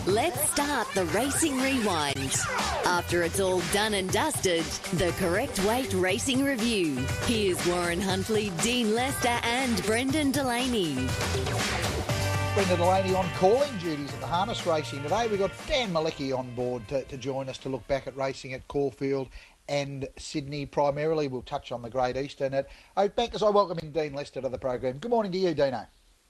Let's start the Racing Rewind. After it's all done and dusted, the Correct Weight Racing Review. Here's Warren Huntley, Dean Lester and Brendan Delaney. Brendan Delaney on calling duties at the harness racing today. We've got Dan Malecki on board to join us to look back at racing at Caulfield and Sydney. Primarily, we'll touch on the Great Eastern at Oakbank as I welcome in Dean Lester to the program. Good morning to you, Dino.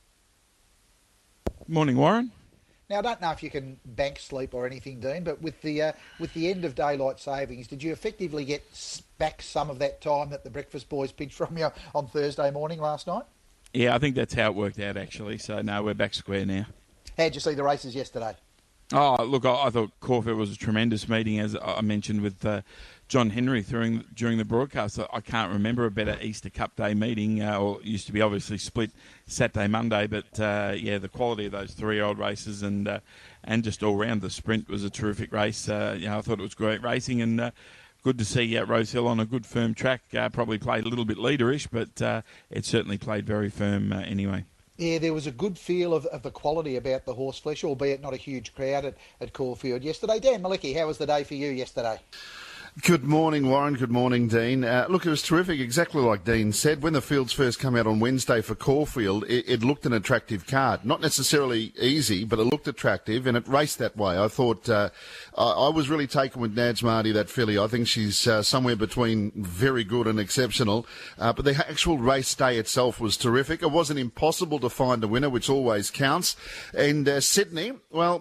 Morning, Warren. Now, I don't know if you can bank sleep or anything, Dean, but with the end of daylight savings, did you effectively get back some of that time that the breakfast boys pinched from you on Thursday morning last night? Yeah, I think that's how it worked out, actually. So, no, we're back square now. How'd you see the races yesterday? Oh, look, I thought Caulfield was a tremendous meeting, as I mentioned with John Henry during the broadcast. I can't remember a better Easter Cup Day meeting, or it used to be obviously split Saturday, Monday, but the quality of those 3-year-old races and just all round the sprint was a terrific race. I thought it was great racing and good to see Rosehill on a good firm track. Probably played a little bit leaderish, but it certainly played very firm anyway. Yeah, there was a good feel of the quality about the horseflesh, albeit not a huge crowd at Caulfield yesterday. Dan Malecki, how was the day for you yesterday? Good morning, Warren. Good morning, Dean. Look, it was terrific, exactly like Dean said. When the fields first came out on Wednesday for Caulfield, it looked an attractive card. Not necessarily easy, but it looked attractive, and it raced that way. I thought I was really taken with Nads Marty, that filly. I think she's somewhere between very good and exceptional. But the actual race day itself was terrific. It wasn't impossible to find a winner, which always counts. And Sydney, well,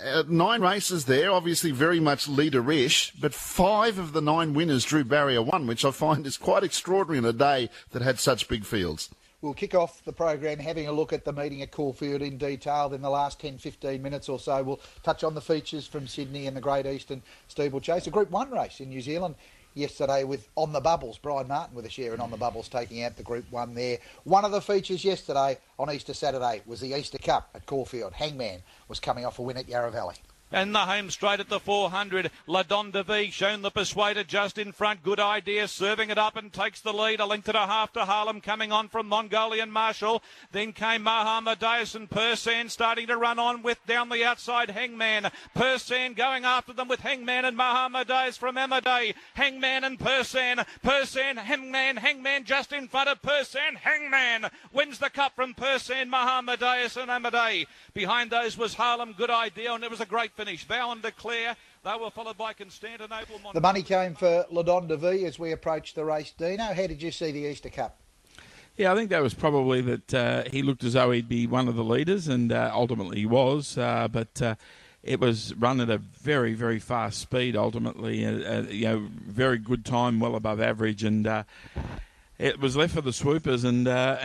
9 races there, obviously very much leader-ish, but 5 of the 9 winners drew barrier 1, which I find is quite extraordinary in a day that had such big fields. We'll kick off the program having a look at the meeting at Caulfield in detail. In the last 10-15 minutes or so, we'll touch on the features from Sydney and the Great Eastern Steeplechase, a Group 1 race in New Zealand yesterday with On the Bubbles. Brian Martin with a share in On the Bubbles taking out the Group 1 there. One of the features yesterday on Easter Saturday was the Easter Cup at Caulfield. Hangman was coming off a win at Yarra Valley. And the home straight at the 400. La Don de Vie shown the persuader just in front. Good idea, serving it up and takes the lead. A length and a half to Harlem coming on from Mongolian Marshall. Then came Mahamadeus and Persan starting to run on with down the outside Hangman. Persan going after them with Hangman and Mahamadeus from Amadei. Hangman and Persan. Persan, Hangman just in front of Persan. Hangman wins the cup from Persan, Mahamadeus and Amadei. Behind those was Harlem. Good idea, and it was a great finish. Vow and Declare. They were followed by Constantinople. The money came for La Don de Vie as we approached the race. Dino, how did you see the Easter Cup? Yeah, I think that was probably that he looked as though he'd be one of the leaders, and ultimately he was. But it was run at a very, very fast speed. Ultimately, very good time, well above average, and. It was left for the swoopers, and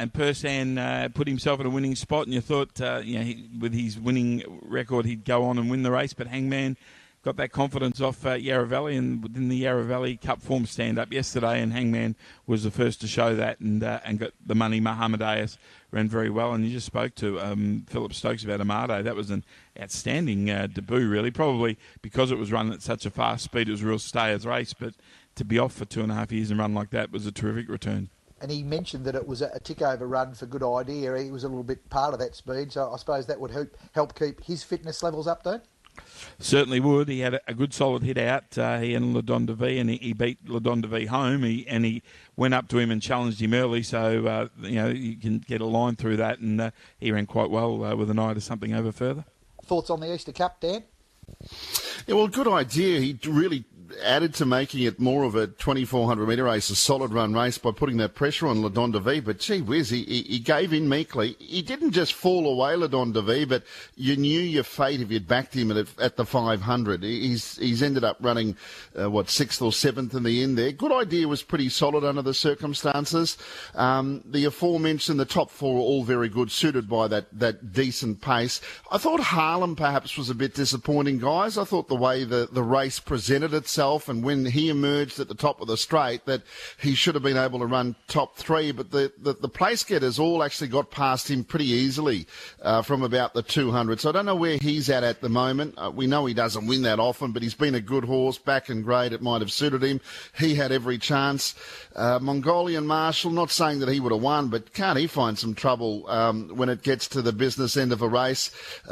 Persan put himself in a winning spot, and you thought, with his winning record, he'd go on and win the race. But Hangman got that confidence off Yarra Valley, and within the Yarra Valley Cup form stand-up yesterday, and Hangman was the first to show that, and got the money. Mahamadeus ran very well, and you just spoke to Philip Stokes about Amado. That was an outstanding debut, really, probably because it was run at such a fast speed. It was a real stayers race, but to be off for 2.5 years and run like that was a terrific return. And he mentioned that it was a tick-over run for good idea. He was a little bit part of that speed, so I suppose that would help keep his fitness levels up, don't? Certainly would. He had a good solid hit out, he and La Don de Vie, and he beat La Don de Vie home. He went up to him and challenged him early, so you can get a line through that, and he ran quite well with an eye to something over further. Thoughts on the Easter Cup, Dan? Yeah, well, good idea. He really added to making it more of a 2,400 metre race, a solid run race by putting that pressure on La Don de Vie. But gee whiz, he gave in meekly. He didn't just fall away, La Don de Vie, but you knew your fate if you'd backed him at the 500. He's ended up running, 6th or 7th in the end there. Good idea, was pretty solid under the circumstances. The aforementioned, the top 4 all very good, suited by that decent pace. I thought Harlem perhaps was a bit disappointing, guys. I thought the way the race presented itself himself, and when he emerged at the top of the straight, that he should have been able to run top 3. But the place getters all actually got past him pretty easily from about the 200. So I don't know where he's at the moment. We know he doesn't win that often, but he's been a good horse, back and grade. It might have suited him. He had every chance. Mongolian Marshall, not saying that he would have won, but can't he find some trouble when it gets to the business end of a race?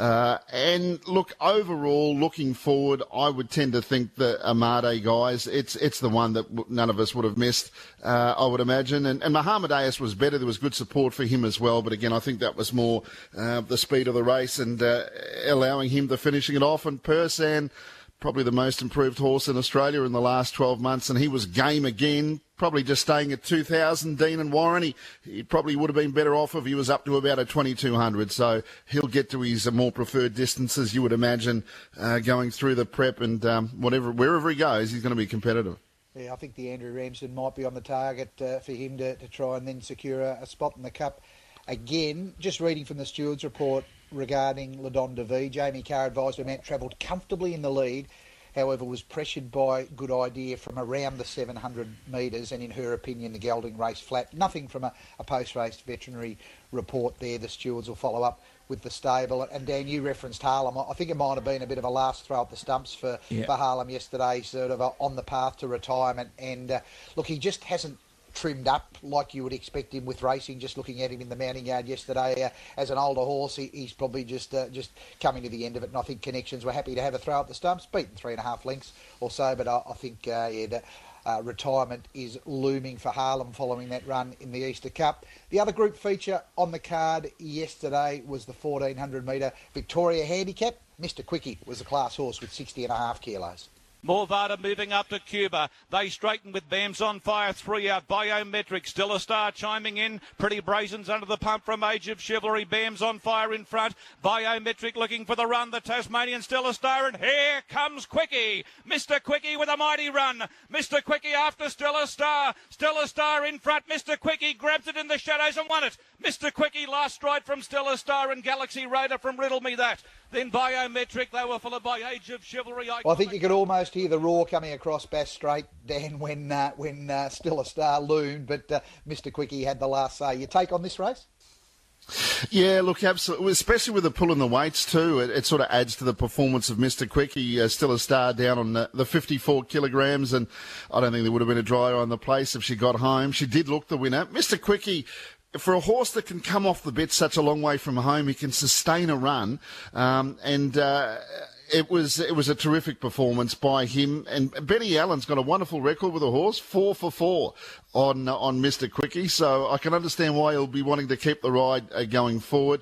And look, overall, looking forward, I would tend to think the Amade guys, it's the one that none of us would have missed, I would imagine. And Muhammad Ayas was better. There was good support for him as well. But again, I think that was more the speed of the race and allowing him to finishing it off. And Persan, probably the most improved horse in Australia in the last 12 months, and he was game again, probably just staying at 2,000, Dean and Warren. He probably would have been better off if he was up to about a 2,200, so he'll get to his more preferred distances, you would imagine, going through the prep, and wherever he goes, he's going to be competitive. Yeah, I think the Andrew Ramsden might be on the target for him to try and then secure a spot in the Cup. Again, just reading from the Stewards report regarding Le Don de Vie, Jamie Carr advised the Mount travelled comfortably in the lead, however was pressured by Good Idea from around the 700 metres, and in her opinion the gelding race flat. Nothing from a post-race veterinary report there. The Stewards will follow up with the stable. And Dan, you referenced Harlem. I think it might have been a bit of a last throw up the stumps for Harlem yesterday, sort of on the path to retirement. And look, he just hasn't trimmed up like you would expect him with racing. Just looking at him in the mounting yard yesterday, as an older horse, he's probably just coming to the end of it. And I think Connections were happy to have a throw at the stumps, beaten 3.5 lengths or so. But I think retirement is looming for Harlem following that run in the Easter Cup. The other group feature on the card yesterday was the 1400 metre Victoria Handicap. Mr. Quickie was the class horse with 60.5 kilos. Morvada moving up to Cuba. They straighten with Bams on fire. 3 out. Biometric. Still a Star chiming in. Pretty Brazen's under the pump from Age of Chivalry. Bams on fire in front. Biometric looking for the run. The Tasmanian Still a Star. And here comes Quickie. Mr. Quickie with a mighty run. Mr. Quickie after Still a Star. Still a Star in front. Mr. Quickie grabs it in the shadows and won it. Mr. Quickie last stride from Still a Star and Galaxy Raider from Riddle Me That. Then Biometric, they were followed by Age of Chivalry. Well, I think you could almost hear the roar coming across Bass Strait, Dan, when Still a Star loomed, but Mr. Quickie had the last say. Your take on this race? Yeah, look, absolutely, especially with the pull in the weights too. It sort of adds to the performance of Mr. Quickie. Still a Star down on the 54 kilograms, and I don't think there would have been a dryer on the place if she got home. She did look the winner. Mr. Quickie, for a horse that can come off the bit such a long way from home, he can sustain a run, it was a terrific performance by him. And Benny Allen's got a wonderful record with a horse, 4 for 4 on Mr. Quickie. So I can understand why he'll be wanting to keep the ride going forward.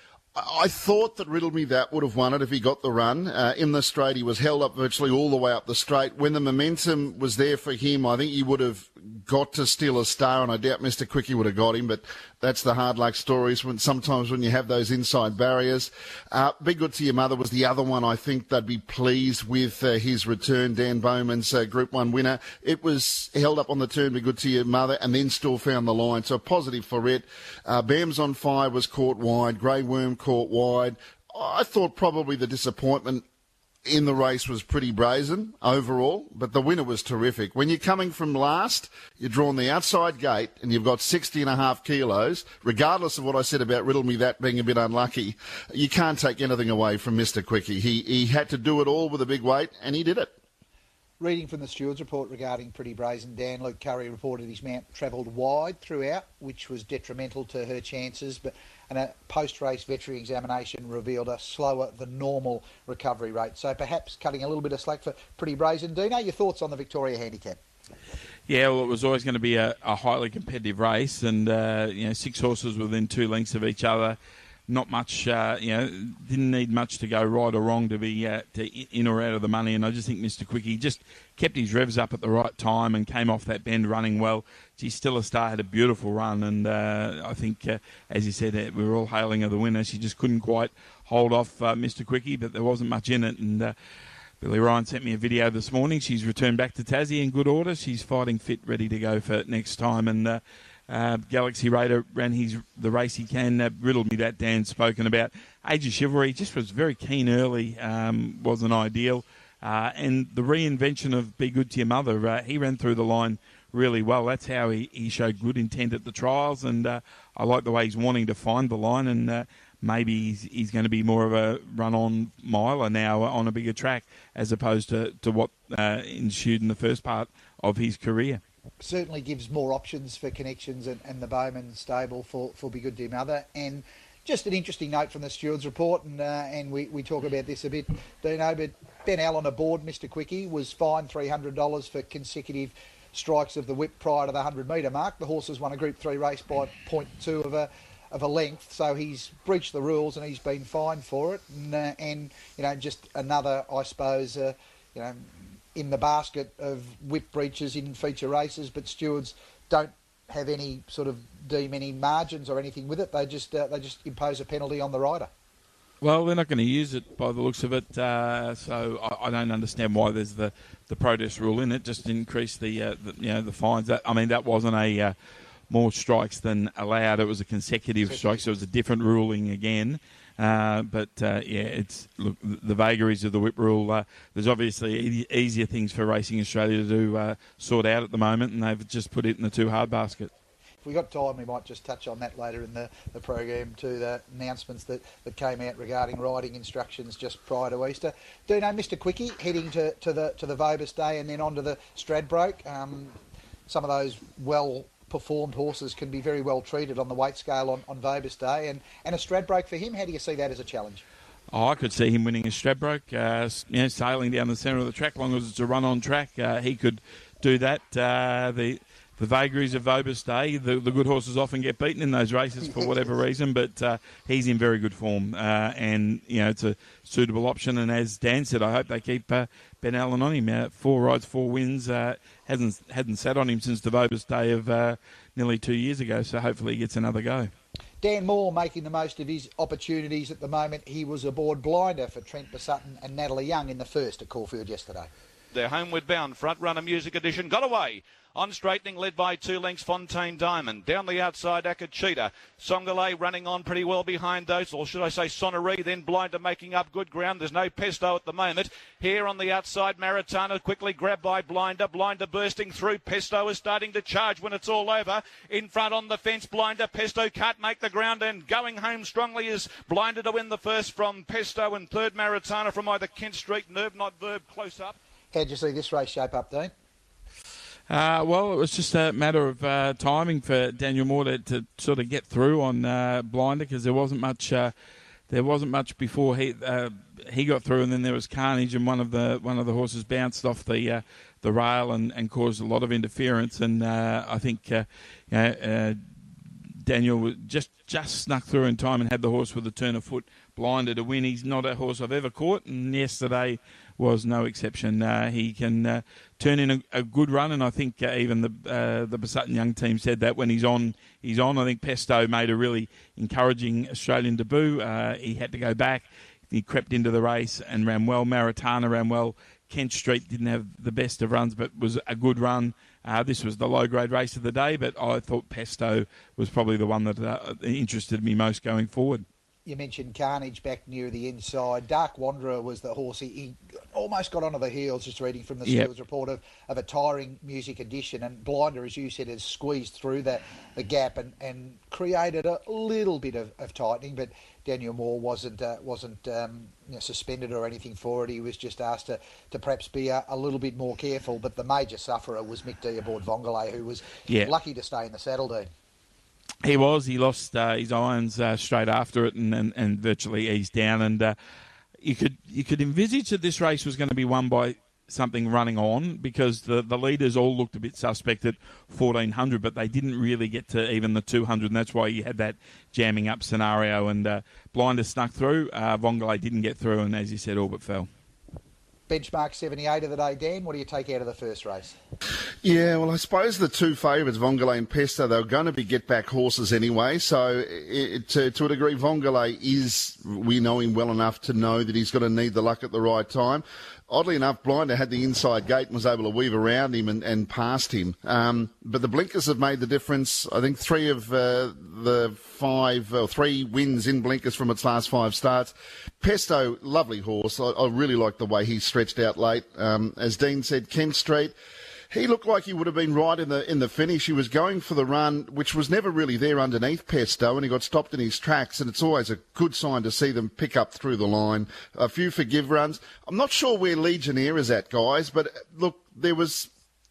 I thought that Riddle Me That would have won it if he got the run. In the straight, he was held up virtually all the way up the straight. When the momentum was there for him, I think he would have got to Steal a Star, and I doubt Mr. Quickie would have got him, but that's the hard luck stories sometimes when you have those inside barriers. Be Good to Your Mother was the other one. I think they'd be pleased with his return, Dan Bowman's Group 1 winner. It was held up on the turn, Be Good to Your Mother, and then still found the line, so positive for it. Bams on Fire was caught wide. Grey Worm caught wide. I thought probably the disappointment in the race was Pretty Brazen overall, but the winner was terrific. When you're coming from last, you're drawn the outside gate and you've got 60.5 kilos, regardless of what I said about Riddle Me That being a bit unlucky, you can't take anything away from Mr. Quickie. He had to do it all with a big weight, and he did it. Reading from the Stewards report regarding Pretty Brazen, Dan, Luke Curry reported his mount travelled wide throughout, which was detrimental to her chances, and a post-race veterinary examination revealed a slower than normal recovery rate. So perhaps cutting a little bit of slack for Pretty Brazen. Dino, your thoughts on the Victoria Handicap? Yeah, well, it was always going to be a highly competitive race, and 6 horses within 2 lengths of each other. Not much, didn't need much to go right or wrong to be in or out of the money. And I just think Mr. Quickie just kept his revs up at the right time and came off that bend running well. Still a Star had a beautiful run, and I think, as you said, we were all hailing her the winner. She just couldn't quite hold off Mr. Quickie, but there wasn't much in it. And Billy Ryan sent me a video this morning. She's returned back to Tassie in good order. She's fighting fit, ready to go for next time. And Galaxy Raider ran the race he can. Riddled Me That, Dan spoken about. Age of Chivalry just was very keen early, wasn't ideal. And the reinvention of Be Good to Your Mother, he ran through the line really well. That's how he showed good intent at the trials, and I like the way he's wanting to find the line, and maybe he's going to be more of a run-on miler now on a bigger track as opposed to what ensued in the first part of his career. Certainly gives more options for Connections and the Bowman stable for Be Good to Your Mother. And just an interesting note from the Stewards report, and we talk about this a bit, Dino, but Ben Allen aboard Mr. Quickie was fined $300 for consecutive strikes of the whip prior to the 100-metre mark. The horse has won a Group 3 race by 0.2 of a length, so he's breached the rules and he's been fined for it. And just another, I suppose, in the basket of whip breaches in feature races, but stewards don't have any sort of deem any margins or anything with it. They just impose a penalty on the rider. Well, they're not going to use it by the looks of it, so I don't understand why there's the protest rule in it. Just increase the fines. That wasn't a more strikes than allowed. It was a consecutive strike, so it was a different ruling again. It's the vagaries of the whip rule. There's obviously easier things for Racing Australia to sort out at the moment, and they've just put it in the too hard basket. If we got time, we might just touch on that later in the program too, the announcements that came out regarding riding instructions just prior to Easter. Dino, Mr. Quickie heading to the Vobis Day and then on to the Stradbroke. Some of those well-performed horses can be very well treated on the weight scale on Vobis Day. And a Stradbroke for him, how do you see that as a challenge? Oh, I could see him winning a Stradbroke, sailing down the centre of the track. Long as it's a run-on track, he could do that. The vagaries of Vobis Day, the good horses often get beaten in those races for whatever reason, but he's in very good form, and it's a suitable option. And as Dan said, I hope they keep Ben Allen on him. 4 rides, 4 wins, hadn't sat on him since the Vobis Day of nearly 2 years ago, so hopefully he gets another go. Dan Moore making the most of his opportunities at the moment. He was aboard Blinder for Trent Besutton and Natalie Young in the first at Caulfield yesterday. They're homeward bound. Front runner Music Edition got away. On straightening, led by 2 lengths, Fontaine Diamond. Down the outside, Akachita. Songolay running on pretty well behind those, or should I say Sonnery, then Blinder making up good ground. There's no Pesto at the moment. Here on the outside, Maritana quickly grabbed by Blinder. Blinder bursting through. Pesto is starting to charge when it's all over. In front on the fence, Blinder. Pesto can't make the ground, and going home strongly is Blinder to win the first from Pesto, and third Maritana from either Kent Street, Nerve Not Verb, close up. How'd you see this race shape up, Dean? Well, it was just a matter of timing for Daniel Moore to sort of get through on Blinder, because there wasn't much before he got through, and then there was carnage, and one of the horses bounced off the rail and caused a lot of interference, and I think Daniel just snuck through in time and had the horse with a turn of foot, Blinder, to win. He's not a horse I've ever caught, and yesterday was no exception. He can turn in a good run, and I think even the Besutton Young team said that when he's on. I think Pesto made a really encouraging Australian debut. He had to go back. He crept into the race and ran well. Maritana ran well. Kent Street didn't have the best of runs, but was a good run. This was the low-grade race of the day, but I thought Pesto was probably the one that interested me most going forward. You mentioned Carnage back near the inside. Dark Wanderer was the horse. He almost got onto the heels, just reading from the Stewards report, of a tiring Music Edition. And Blinder, as you said, has squeezed through the gap and created a little bit of tightening. But Daniel Moore wasn't suspended or anything for it. He was just asked to perhaps be a little bit more careful. But the major sufferer was Mick D aboard Vongole, who was lucky to stay in the saddle, Dean. He was. He lost his irons straight after it and virtually eased down. And you could envisage that this race was going to be won by something running on, because the leaders all looked a bit suspect at 1400, but they didn't really get to even the 200, and that's why you had that jamming up scenario. And Blinder snuck through. Vongole didn't get through, and as you said, all but fell. Benchmark 78 of the day, Dan. What do you take out of the first race? Yeah, well, I suppose the 2 favourites, Vongole and Pesto, they were going to be get-back horses anyway. So to a degree, Vongole we know him well enough to know that he's going to need the luck at the right time. Oddly enough, Blinder had the inside gate and was able to weave around him and past him. But the blinkers have made the difference. I think 3 of the 3 wins in blinkers from its last 5 starts. Pesto, lovely horse. I really like the way he stretched stretched out late. As Dean said, Kent Street, he looked like he would have been right in the finish. He was going for the run, which was never really there underneath Pesto, and he got stopped in his tracks, and it's always a good sign to see them pick up through the line. A few forgive runs. I'm not sure where Legionnaire is at, guys, but look, there was...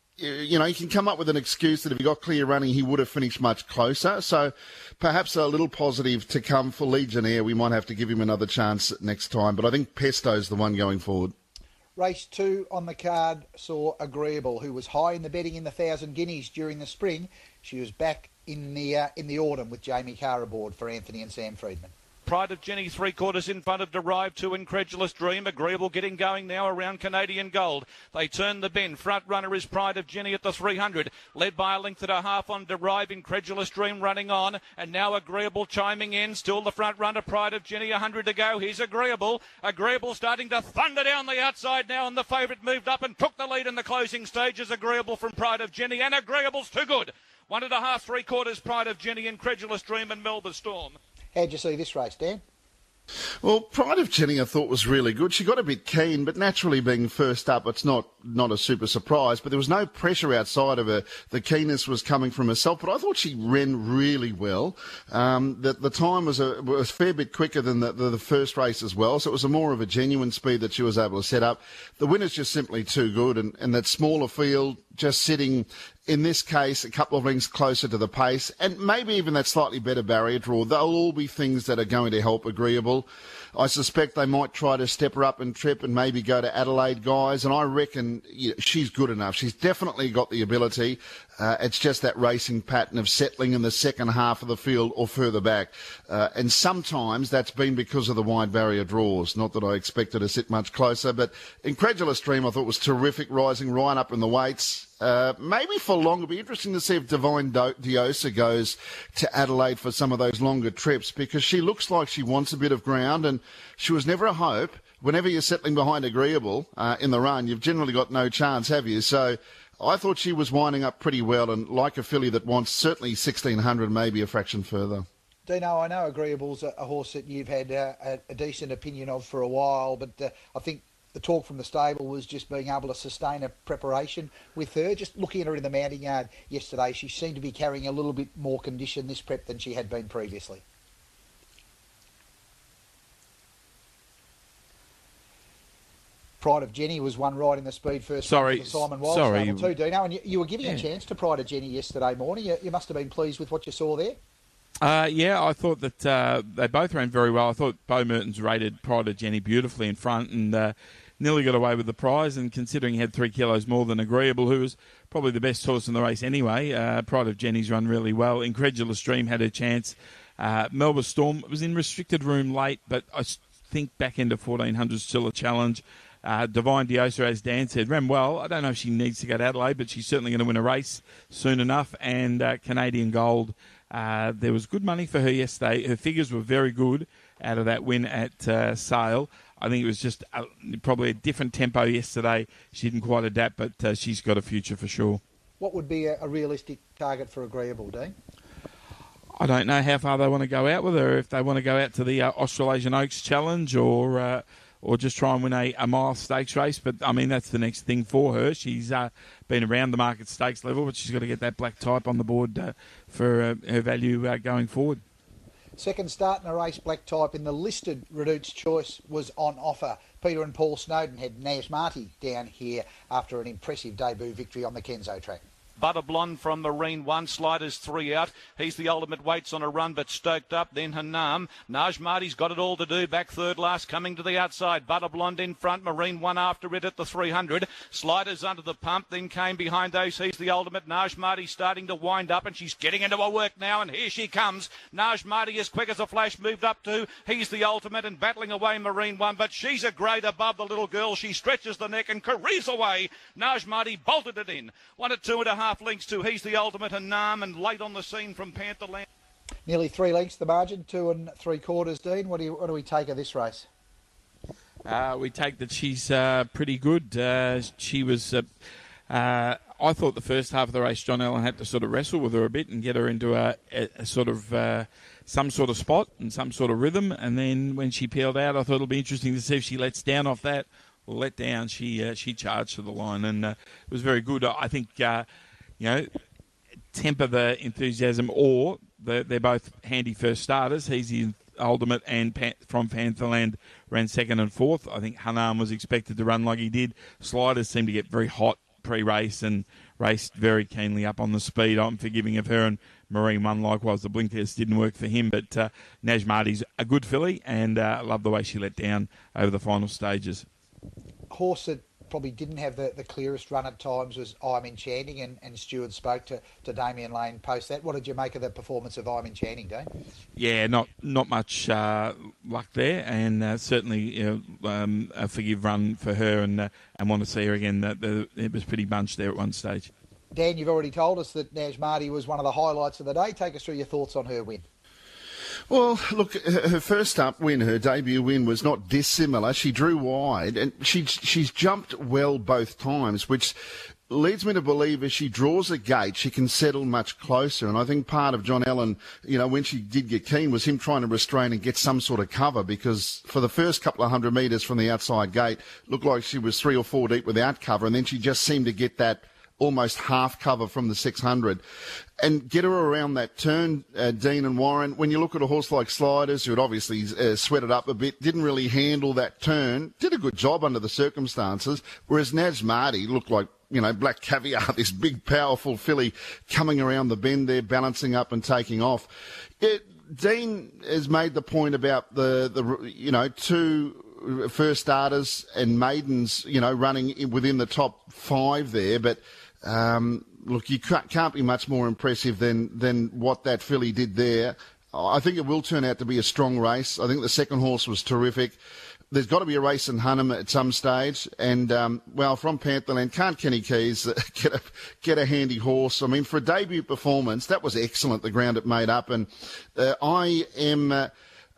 You can come up with an excuse that if he got clear running, he would have finished much closer. So perhaps a little positive to come for Legionnaire. We might have to give him another chance next time, but I think Pesto's the one going forward. Race 2 on the card saw Agreeable, who was high in the betting in the 1,000 guineas during the spring. She was back in the autumn with Jamie Carr aboard for Anthony and Sam Friedman. Pride of Jenny 3/4 in front of Derived to Incredulous Dream. Agreeable getting going now around Canadian Gold. They turn the bend. Front runner is Pride of Jenny at the 300. Led by a length and a half on Derived. Incredulous Dream running on. And now Agreeable chiming in. Still the front runner, Pride of Jenny, 100 to go. Here's Agreeable. Agreeable starting to thunder down the outside now. And the favourite moved up and took the lead in the closing stages. Agreeable from Pride of Jenny. And Agreeable's too good. 1.5, 3/4 Pride of Jenny, Incredulous Dream and Melba Storm. How'd you see this race, Dan? Well, Pride of Jenny I thought was really good. She got a bit keen, but naturally being first up, it's not a super surprise. But there was no pressure outside of her. The keenness was coming from herself, but I thought she ran really well. The time was a fair bit quicker than the first race as well, so it was more of a genuine speed that she was able to set up. The winner's just simply too good, and that smaller field just sitting, in this case, a couple of lengths closer to the pace, and maybe even that slightly better barrier draw. They'll all be things that are going to help Agreeable. I suspect they might try to step her up and trip and maybe go to Adelaide, guys, and I reckon she's good enough. She's definitely got the ability. It's just that racing pattern of settling in the second half of the field or further back. And sometimes that's been because of the wide barrier draws. Not that I expect her to sit much closer, but Incredulous Dream I thought was terrific, rising right up in the weights. Maybe for long. It'll be interesting to see if Divine Diosa goes to Adelaide for some of those longer trips, because she looks like she wants a bit of ground, and she was never a hope. Whenever you're settling behind Agreeable in the run, you've generally got no chance, have you? So I thought she was winding up pretty well, and like a filly that wants certainly 1,600, maybe a fraction further. Dino, I know Agreeable's a horse that you've had a decent opinion of for a while, but I think the talk from the stable was just being able to sustain a preparation with her. Just looking at her in the mounting yard yesterday, she seemed to be carrying a little bit more condition this prep than she had been previously. Pride of Jenny was one right in the speed first. Sorry, Simon Wild stable too, Dino. And you were giving a chance to Pride of Jenny yesterday morning. You must have been pleased with what you saw there. Yeah, I thought that they both ran very well. I thought Bo Mertens rated Pride of Jenny beautifully in front and nearly got away with the prize. And considering he had 3 kilos more than Agreeable, who was probably the best horse in the race anyway, Pride of Jenny's run really well. Incredulous Dream had her chance. Melba Storm was in restricted room late, but I think back into 1400 still a challenge. Divine Diosa, as Dan said, ran well. I don't know if she needs to go to Adelaide, but she's certainly going to win a race soon enough. And Canadian Gold, there was good money for her yesterday. Her figures were very good out of that win at Sale. I think it was just probably a different tempo yesterday. She didn't quite adapt, but she's got a future for sure. What would be a realistic target for Agreeable, Dean? I don't know how far they want to go out with her. If they want to go out to the Australasian Oaks Challenge or just try and win a mile stakes race. But, I mean, that's the next thing for her. She's been around the market stakes level, but she's got to get that black type on the board for her value going forward. Second start in a race, black type, in the listed Redute's Choice was on offer. Peter and Paul Snowden had Nash Marty down here after an impressive debut victory on the Kenzo track. Butter Blonde from Marine 1, Sliders 3 out. He's the ultimate, waits on a run but stoked up. Then Hanam. Naj Marty's got it all to do. Back third last, coming to the outside. Butter Blonde in front. Marine 1 after it at the 300. Sliders under the pump. Then came behind those. He's the ultimate. Naj Marty starting to wind up and she's getting into her work now. And here she comes. Naj Marty as quick as a flash moved up to. He's the ultimate and battling away Marine 1. But she's a grade above the little girl. She stretches the neck and careers away. Naj Marty bolted it in. 1 at 2.5 lengths to He's the Ultimate and Nam, and late on the scene from Pantherland. Nearly 3 lengths the margin, 2 3/4, Dean. What do we take of this race? We take that she's pretty good. She was. I thought the first half of the race, John Allen had to sort of wrestle with her a bit and get her into a sort of some sort of spot and some sort of rhythm. And then when she peeled out, I thought it'll be interesting to see if she lets down off that let down, she charged to the line, and it was very good. I think, temper the enthusiasm, or they're both handy first starters. He's the Ultimate, and from Pantherland ran second and fourth. I think Hanam was expected to run like he did. Sliders seemed to get very hot pre-race and raced very keenly up on the speed. I'm forgiving of her, and Marine won likewise. The blinkers didn't work for him, but Najmati's a good filly, and I love the way she let down over the final stages. Horse that probably didn't have the clearest run at times was I'm Enchanting, and Stewart spoke to Damien Lane post that. What did you make of the performance of I'm Enchanting, Dane? Yeah, not much luck there, and certainly a forgive run for her, and want to see her again. It was pretty bunched there at one stage. Dan, you've already told us that Najmati was one of the highlights of the day. Take us through your thoughts on her win. Well, look, her first up win, her debut win, was not dissimilar. She drew wide, and she's jumped well both times, which leads me to believe as she draws a gate, she can settle much closer. And I think part of John Allen, when she did get keen, was him trying to restrain and get some sort of cover, because for the first couple of 100 metres from the outside gate, looked like she was 3 or 4 deep without cover, and then she just seemed to get that almost half cover from the 600 and get her around that turn, Dean and Warren. When you look at a horse like Sliders, who had obviously sweated up a bit, didn't really handle that turn, did a good job under the circumstances, whereas Najmati looked like, Black Caviar, this big, powerful filly coming around the bend there, balancing up and taking off. Dean has made the point about the two first starters and maidens, running within the top 5 there, but look, you can't be much more impressive than what that filly did there. I think it will turn out to be a strong race. I think the second horse was terrific. There's got to be a race in Hunnam at some stage, and from Pantherland, can't Kenny Keys get a handy horse? I mean, for a debut performance, that was excellent. The ground it made up, and I am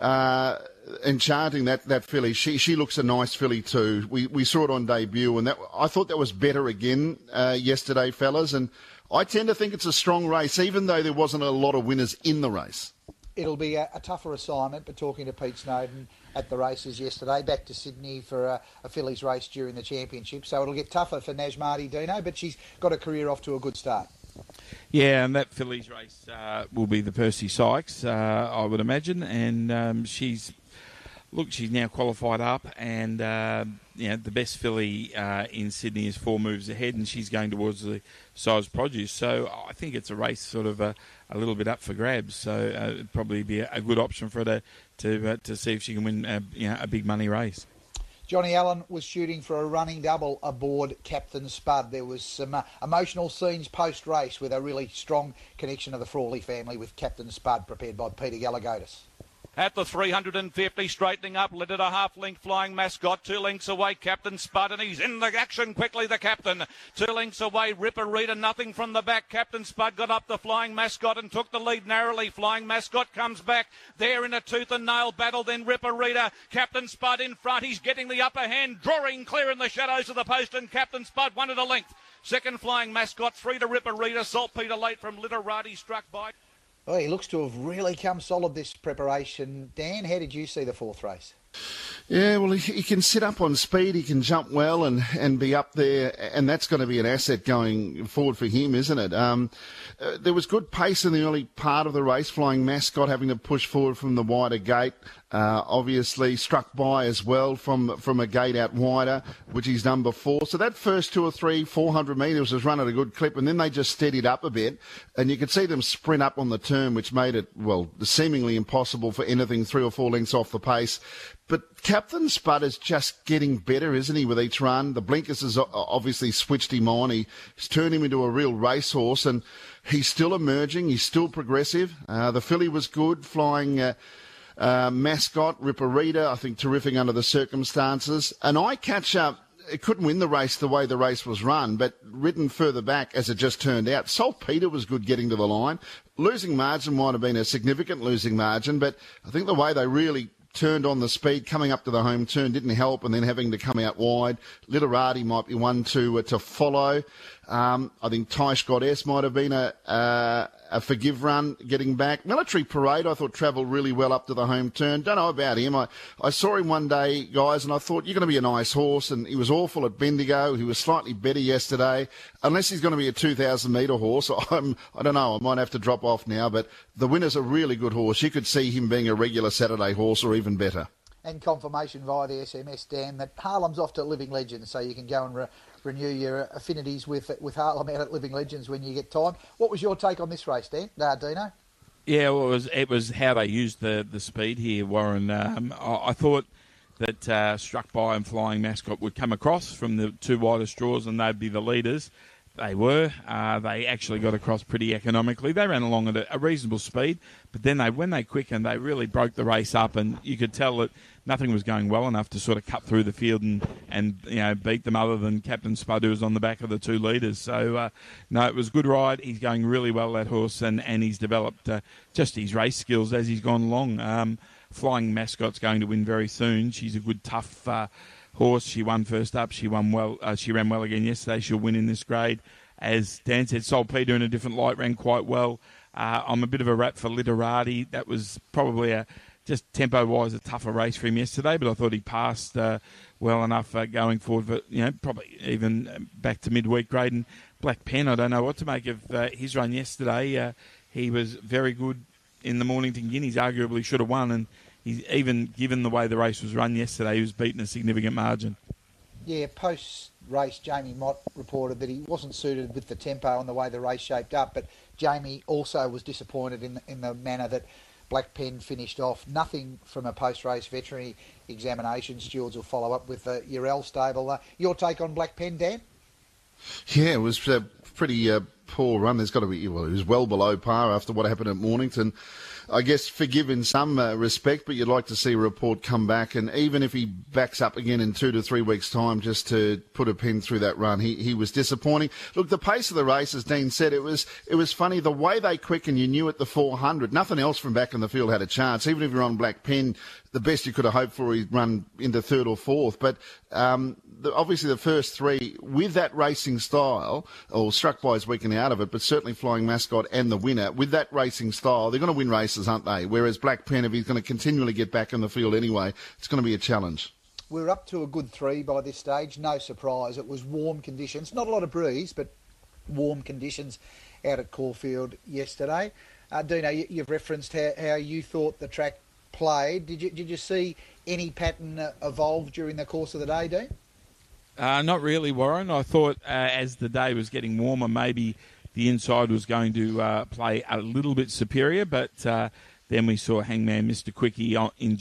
enchanting that filly. She looks a nice filly too. We saw it on debut, and I thought that was better again yesterday, fellas. And I tend to think it's a strong race, even though there wasn't a lot of winners in the race. It'll be a tougher assignment, but talking to Pete Snowden at the races yesterday, back to Sydney for a fillies race during the championship, so it'll get tougher for Najmati, Dino, but she's got a career off to a good start. Yeah, and that fillies race will be the Percy Sykes, I would imagine, and she's now qualified up, and the best filly in Sydney is 4 moves ahead, and she's going towards the size produce. So I think it's a race sort of a little bit up for grabs. So it'd probably be a good option for her to see if she can win a big money race. Johnny Allen was shooting for a running double aboard Captain Spud. There was some emotional scenes post-race with a really strong connection of the Frawley family with Captain Spud, prepared by Peter Gallagher. At the 350, straightening up, led at a half-length Flying Mascot, 2 lengths away, Captain Spud, and he's in the action quickly, the captain. 2 lengths away, Ripper Reader, nothing from the back. Captain Spud got up the Flying Mascot and took the lead narrowly. Flying Mascot comes back, there in a tooth and nail battle, then Ripper Reader. Captain Spud in front, he's getting the upper hand, drawing clear in the shadows of the post, and Captain Spud won at a length. Second Flying Mascot, 3 to Ripper Reader, Saltpeter late from Literati struck by. Oh, he looks to have really come solid this preparation. Dan, how did you see the 4th race? Yeah, well, he can sit up on speed, he can jump well and be up there, and that's going to be an asset going forward for him, isn't it? There was good pace in the early part of the race, Flying Mascot having to push forward from the wider gate. Obviously struck by as well from a gate out wider, which he's done before. So that first 2 or 3, 400 metres was run at a good clip, and then they just steadied up a bit, and you could see them sprint up on the turn, which made it, seemingly impossible for anything 3 or 4 lengths off the pace. But Captain Spud is just getting better, isn't he, with each run? The blinkers has obviously switched him on. He's turned him into a real racehorse, and he's still emerging. He's still progressive. The filly was good, Flying Mascot, Ripper Reader, I think terrific under the circumstances. And I catch up. It couldn't win the race the way the race was run, but ridden further back as it just turned out. Saltpeter was good getting to the line. Losing margin might have been a significant losing margin, but I think the way they really turned on the speed coming up to the home turn didn't help, and then having to come out wide. Literati might be one to follow. I think Taish Goddess might have been a Forgive run getting back. Military Parade, I thought travelled really well up to the home turn. Don't know about him. I saw him one day, guys, and I thought, you're going to be a nice horse, and he was awful at Bendigo. He was slightly better yesterday. Unless he's going to be a 2,000-metre horse, I don't know, I might have to drop off now, but the winner's a really good horse. You could see him being a regular Saturday horse or even better. And confirmation via the SMS, Dan, that Harlem's off to Living Legends, so you can go and renew your affinities with Harlem out at Living Legends when you get time. What was your take on this race, Dan? Dino? Yeah, well, it was how they used the speed here, Warren. I thought that Struck By and Flying Mascot would come across from the two widest draws and they'd be the leaders. They were. They actually got across pretty economically. They ran along at a reasonable speed, but then when they quickened, they really broke the race up, and you could tell that nothing was going well enough to sort of cut through the field and beat them, other than Captain Spud, who was on the back of the two leaders. So, no, it was a good ride. He's going really well, that horse, and he's developed just his race skills as he's gone along. Flying Mascot's going to win very soon. She's a good, tough horse. She won first up. She won well. She ran well again yesterday. She'll win in this grade. As Dan said, Saltpeter in a different light ran quite well. I'm a bit of a rap for Literati. That was probably just tempo-wise a tougher race for him yesterday, but I thought he passed well enough going forward for, probably even back to midweek grade. And Black Pen, I don't know what to make of his run yesterday. He was very good in the Mornington Guineas, arguably should have won, and he's even given the way the race was run yesterday, he was beaten a significant margin. Yeah, post-race, Jamie Mott reported that he wasn't suited with the tempo and the way the race shaped up, but Jamie also was disappointed in the manner that Black Pen finished off. Nothing from a post-race veterinary examination. Stewards will follow up with the Urell stable. Your take on Black Pen, Dan? Yeah, it was a pretty poor run. There's got to be, well, it was well below par after what happened at Mornington. I guess Forgive in some respect, but you'd like to see a report come back, and even if he backs up again in 2 to 3 weeks' time just to put a pin through that run, he was disappointing. Look, the pace of the race, as Dean said, it was funny. The way they quickened, you knew at the 400, nothing else from back in the field had a chance. Even if you're on Black Pen, the best you could have hoped for, he'd run into third or fourth. But obviously the first three, with that racing style, or Struck By is weakening out of it, but certainly Flying Mascot and the winner, with that racing style, they're going to win races, aren't they? Whereas Black Pen, if he's going to continually get back in the field anyway, it's going to be a challenge. We're up to a good 3 by this stage. No surprise. It was warm conditions. Not a lot of breeze, but warm conditions out at Caulfield yesterday. Dino, you've referenced how you thought the track played. Did you see any pattern evolve during the course of the day, Dean? Not really, Warren. I thought as the day was getting warmer, maybe the inside was going to play a little bit superior, but then we saw Hangman Mr. Quickie in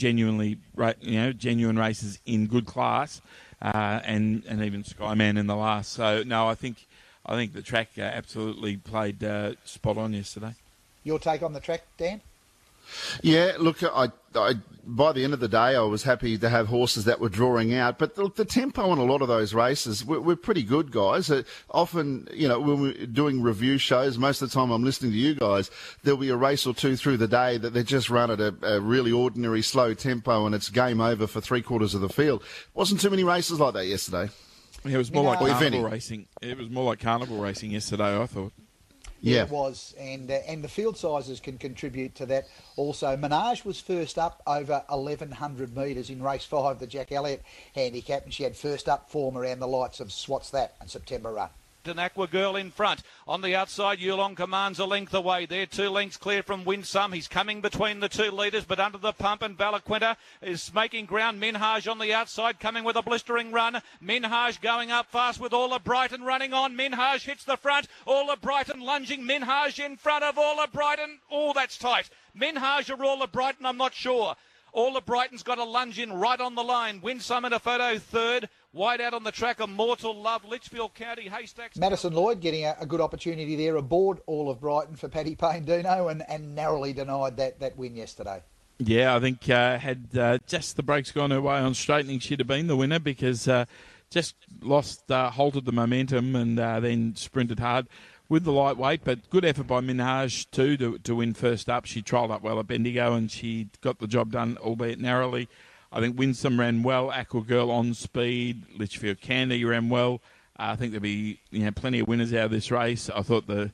genuine races in good class, and even Skyman in the last. So no, I think the track absolutely played spot on yesterday. Your take on the track, Dan? Yeah, look, I by the end of the day, I was happy to have horses that were drawing out. But the tempo on a lot of those races, we're pretty good, guys. Often, when we're doing review shows, most of the time I'm listening to you guys, there'll be a race or two through the day that they just run at a really ordinary, slow tempo, and it's game over for 3/4 of the field. Wasn't too many races like that yesterday. Yeah, it was more like carnival racing. It was more like carnival racing yesterday, I thought. Yeah, it was, and the field sizes can contribute to that also. Menage was first up over 1,100 metres in race 5, the Jack Elliott handicap, and she had first up form around the lights of Swats That and September Run. An Aqua Girl in front. On the outside, Yulong commands a length away. They're 2 lengths clear from Winsome. He's coming between the 2 leaders, but under the pump, and Valaquinta is making ground. Minhaj on the outside, coming with a blistering run. Minhaj going up fast with Orla Brighton running on. Minhaj hits the front. Orla Brighton lunging. Minhaj in front of Orla Brighton. Oh, that's tight. Minhaj or Orla Brighton, I'm not sure. Orla Brighton's got a lunge in right on the line. Winsome in a photo third. Wide out on the track, Immortal Love, Litchfield County, Haystacks. Madison Lloyd getting a good opportunity there aboard all of Brighton for Paddy Payne Dino, and narrowly denied that win yesterday. Yeah, I think had just the brakes gone her way on straightening, she'd have been the winner, because just halted the momentum and then sprinted hard with the lightweight. But good effort by Minhaj too to win first up. She trialled up well at Bendigo and she got the job done, albeit narrowly. I think Winsome ran well. Aqua Girl on speed. Litchfield Candy ran well. I think there'll be plenty of winners out of this race. I thought the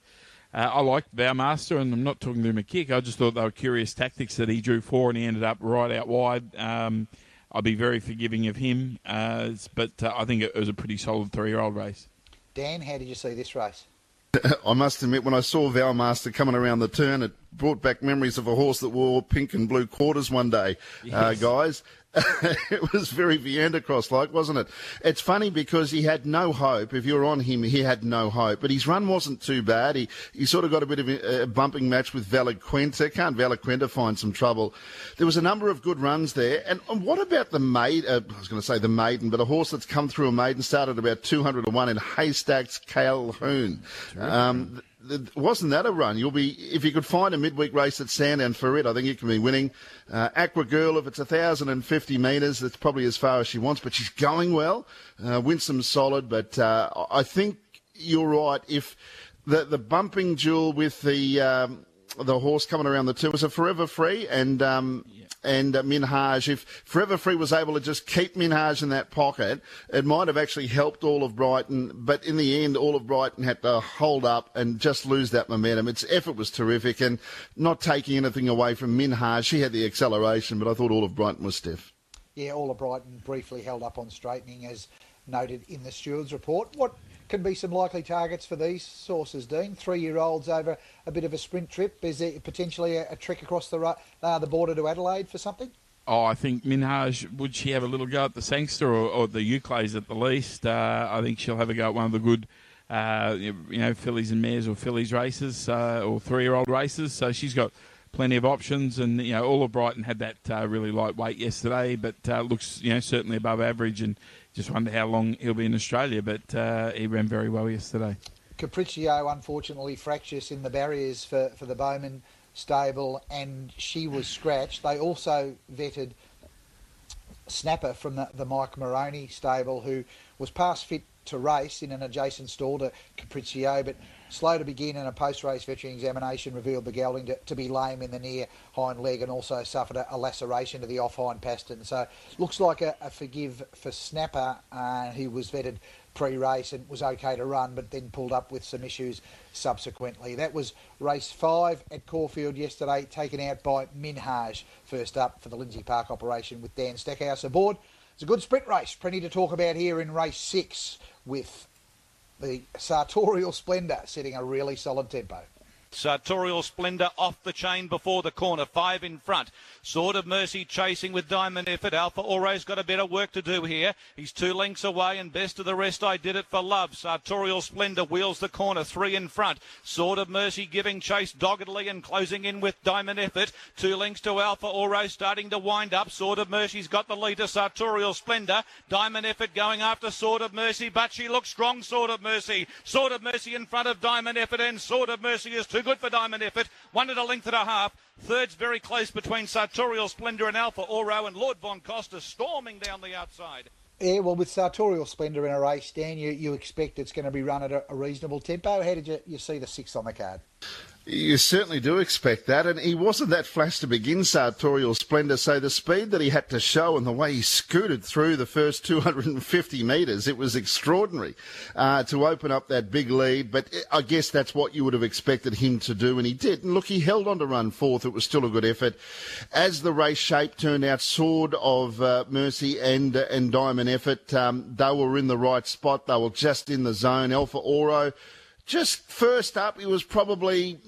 I liked Bowmaster, and I'm not talking to him a kick. I just thought they were curious tactics that he drew for, and he ended up right out wide. I'll be very forgiving of him, but I think it was a pretty solid 3-year-old race. Dan, how did you see this race? I must admit, when I saw Valmaster coming around the turn, it brought back memories of a horse that wore pink and blue quarters one day, yes. Guys. It was very Viander Cross-like, wasn't it? It's funny because he had no hope. If you were on him, he had no hope. But his run wasn't too bad. He sort of got a bit of a bumping match with Valaquenta. Can't Valaquenta find some trouble? There was a number of good runs there. And what about the maiden? I was going to say the maiden, but a horse that's come through a maiden started about 200-1 in Haystack's Calhoun. Wasn't that a run? If you could find a midweek race at Sandown for it, I think you can be winning. Aqua Girl, if it's 1,050 metres, that's probably as far as she wants, but she's going well. Winsome's solid, but I think you're right. If the bumping duel with the horse coming around the two was a Forever Free and Minhaj. If Forever Free was able to just keep Minhaj in that pocket, it might have actually helped All of Brighton. But in the end, All of Brighton had to hold up and just lose that momentum. Its effort was terrific, and not taking anything away from Minhaj. She had the acceleration, but I thought All of Brighton was stiff. Yeah, All of Brighton briefly held up on straightening, as noted in the Stewards report. What can be some likely targets for these sources, Dean? 3-year-olds over a bit of a sprint trip. Is there potentially a trick across the border to Adelaide for something? Oh, I think Minhaj, would she have a little go at the Sangster or the Euclays at the least? I think she'll have a go at one of the good, fillies and mares or fillies races or 3-year-old races. So she's got plenty of options, and All of Brighton had that really light weight yesterday, but looks certainly above average, and just wonder how long he'll be in Australia, but he ran very well yesterday. Capriccio, unfortunately, fractious in the barriers for the Bowman stable, and she was scratched. They also vetted Snapper from the Mike Moroney stable, who was past fit to race in an adjacent stall to Capriccio, but slow to begin, and a post-race veterinary examination revealed the gelding to be lame in the near hind leg, and also suffered a laceration to the off-hind pastern. So looks like a forgive for Snapper. He was vetted pre-race and was okay to run, but then pulled up with some issues subsequently. That was race 5 at Caulfield yesterday, taken out by Minhaj. First up for the Lindsay Park operation with Dan Stackhouse aboard. It's a good sprint race. Plenty to talk about here in race 6, with the Sartorial Splendour setting a really solid tempo. Sartorial Splendour off the chain before the corner, 5 in front. Sword of Mercy chasing with Diamond Effort. Alpha Auro's got a bit of work to do here. He's 2 lengths away, and best of the rest, I Did It for Love. Sartorial Splendour wheels the corner, 3 in front. Sword of Mercy giving chase doggedly and closing in with Diamond Effort. 2 lengths to Alpha Auro, starting to wind up. Sword of Mercy's got the lead to Sartorial Splendour. Diamond Effort going after Sword of Mercy, but she looks strong, Sword of Mercy. Sword of Mercy in front of Diamond Effort, and Sword of Mercy is too good for Diamond Effort. 1 at a length and a half. Third's very close between Sartorial Splendour and Alpha Auro, and Lord Von Costa storming down the outside. Yeah, well, with Sartorial Splendour in a race, Dan, you expect it's going to be run at a reasonable tempo. How did you see the 6 on the card? You certainly do expect that, and he wasn't that flash to begin, Sartorial Splendour, so the speed that he had to show and the way he scooted through the first 250 metres, it was extraordinary to open up that big lead, but I guess that's what you would have expected him to do, and he did. And look, he held on to run 4th. It was still a good effort. As the race shape turned out, Sword of Mercy and Diamond Effort, they were in the right spot. They were just in the zone. Alpha Auro, just first up, he was probably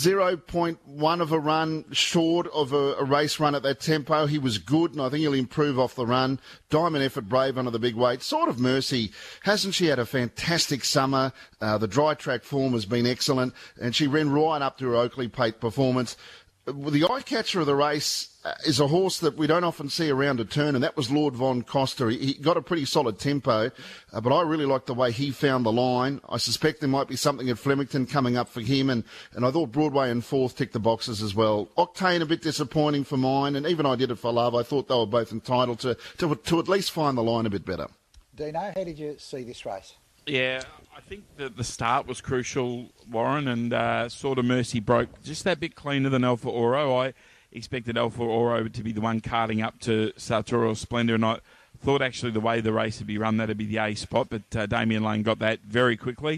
0.1 of a run short of a race run at that tempo. He was good, and I think he'll improve off the run. Diamond Effort brave under the big weight. Sword of Mercy, hasn't she had a fantastic summer? The dry track form has been excellent, and she ran right up to her Oakley Plate performance. The eye catcher of the race is a horse that we don't often see around a turn, and that was Lord Von Costa. He got a pretty solid tempo, but I really liked the way he found the line. I suspect there might be something at Flemington coming up for him, and I thought Broadway and 4th ticked the boxes as well. Octane a bit disappointing for mine, and even I Did It for Love. I thought they were both entitled to at least find the line a bit better. Dino, how did you see this race? Yeah, I think that the start was crucial, Warren, and Sword of Mercy broke just that bit cleaner than Alpha Auro. I expected Alpha Auro to be the one carting up to Sartorial Splendour, and I thought actually the way the race would be run, that'd be the A spot, but Damien Lane got that very quickly.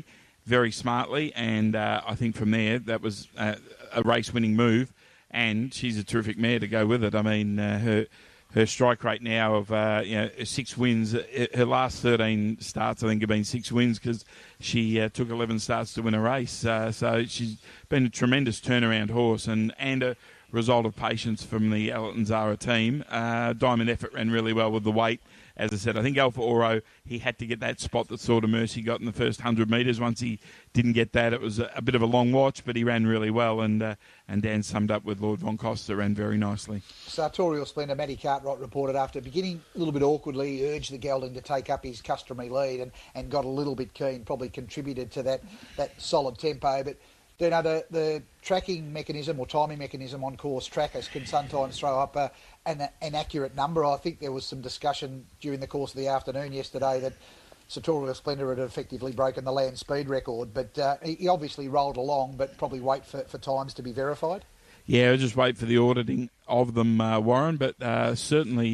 very smartly, and I think from there that was a race-winning move, and she's a terrific mare to go with it. I mean, her strike rate now of 6 wins. Her last 13 starts, I think, have been 6 wins because she took 11 starts to win a race. So she's been a tremendous turnaround horse and a result of patience from the Allerton Zara team. Diamond Effort ran really well with the weight. As I said, I think Alpha Oro, he had to get that spot that Sort of Mercy got in the first 100 metres. Once he didn't get that, it was a bit of a long watch, but he ran really well. And Dan summed up with Lord Von Costa, ran very nicely. Sartorial Splendour, Matty Cartwright reported after beginning a little bit awkwardly, he urged the gelding to take up his customary lead and got a little bit keen, probably contributed to that solid tempo. But the tracking mechanism or timing mechanism on course trackers can sometimes throw up an accurate number. I think there was some discussion during the course of the afternoon yesterday that Sartorial Splendour had effectively broken the land speed record, but he obviously rolled along, but probably wait for times to be verified. Yeah, I'll just wait for the auditing of them, Warren, but certainly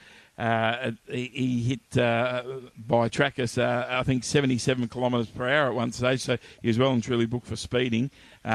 he hit by Trackers, I think 77 kilometres per hour at one stage, so he was well and truly booked for speeding.